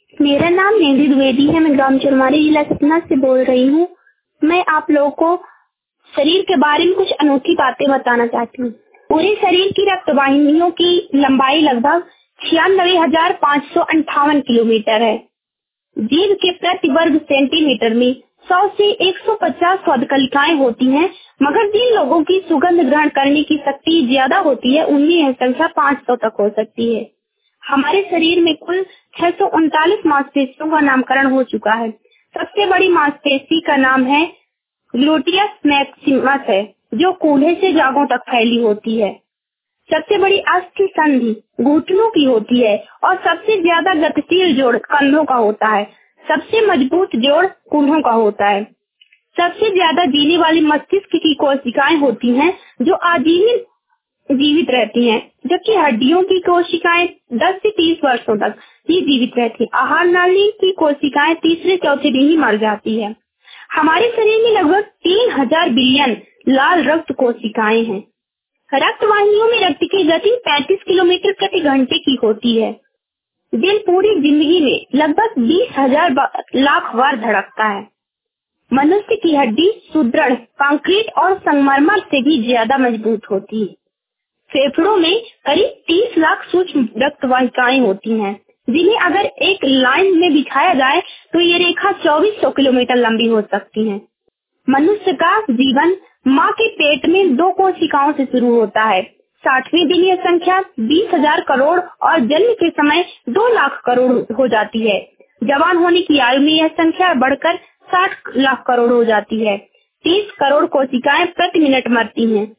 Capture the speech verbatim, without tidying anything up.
मेरा नाम मेहंदी द्विवेदी है। मैं ग्राम चरमारी जिला सतना से बोल रही हूँ। मैं आप लोगों को शरीर के बारे में कुछ अनोखी बातें बताना चाहती हूँ। पूरे शरीर की रक्त वाहिनियों की लंबाई लगभग छियानवे हजार पाँच सौ अंठावन किलोमीटर है। जीभ के प्रति वर्ग सेंटीमीटर में सौ से एक सौ पचास स्वादकलिकाएं होती हैं, मगर जिन लोगों की सुगंध ग्रहण करने की शक्ति ज्यादा होती है उनमें यह संख्या पाँच सौ तक हो सकती है। हमारे शरीर में कुल छह सौ उनतालीस मांसपेशियों का नामकरण हो चुका है। सबसे बड़ी मांसपेशी का नाम है ग्लूटियस मैक्सिमस है, जो कूल्हे से जांघों तक फैली होती है। सबसे बड़ी अस्थि संधि घुटनों की होती है और सबसे ज्यादा गतिशील जोड़ कंधों का होता है। सबसे मजबूत जोड़ कूल्हों का होता है। सबसे ज्यादा जीने वाली मस्तिष्क की कोशिकाएं होती हैं, जो आजीवन जीवित रहती हैं, जबकि हड्डियों की कोशिकाएं दस से तीस वर्षों तक ही जीवित रहती हैं। आहार नाली की कोशिकाएं तीसरे चौथे दिन ही मर जाती है। हमारे शरीर में लगभग तीन हजार बिलियन लाल रक्त कोशिकाएं हैं। रक्त वाहिनियों में रक्त की गति पैंतीस किलोमीटर प्रति घंटे की होती है। दिल पूरी जिंदगी में लगभग बीस हजार लाख बार धड़कता है। मनुष्य की हड्डी सुदृढ़ कंक्रीट और संगमरमर से भी ज्यादा मजबूत होती है। फेफड़ों में करीब तीस लाख सूक्ष्म रक्त वाहिकाएं होती हैं, जिन्हें अगर एक लाइन में बिछाया जाए तो ये रेखा चौबीस सौ किलोमीटर लंबी हो सकती है। मनुष्य का जीवन माँ के पेट में दो कोशिकाओं से शुरू होता है। साठवीं दिन यह संख्या बीस हजार करोड़ और जन्म के समय दो लाख करोड़ हो जाती है। जवान होने की आयु में यह संख्या बढ़कर साठ लाख करोड़ हो जाती है। तीस करोड़ कोशिकाएं प्रति मिनट मरती हैं।